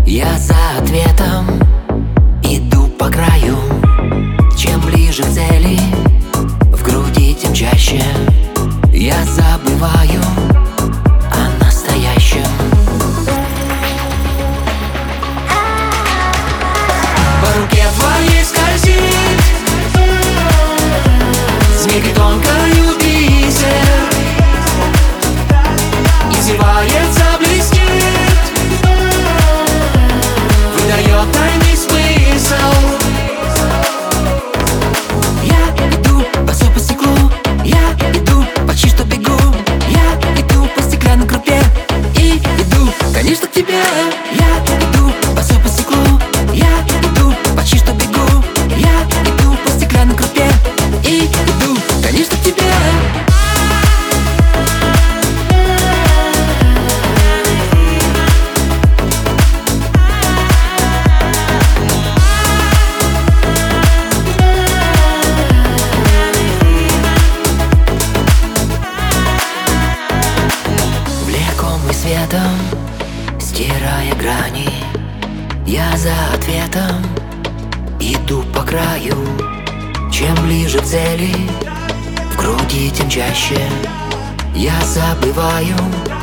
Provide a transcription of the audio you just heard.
Я за ответом иду по краю. Чем ближе к цели, в груди тем чаще я забываю о настоящем. По руке твоей скользит змейкой тонкою бисер, извивается, блестит, выдает тайный смысл. Я иду по супу стеклу, я иду, почти что бегу, я иду по стеклянной крупе и иду, конечно, к тебе. Я иду по супу стеклу, я иду, почти что бегу, я иду по стеклянной крупе и иду, конечно, к тебе. Светом, стирая грани, я за ответом иду по краю. Чем ближе к цели, в груди тем чаще я забываю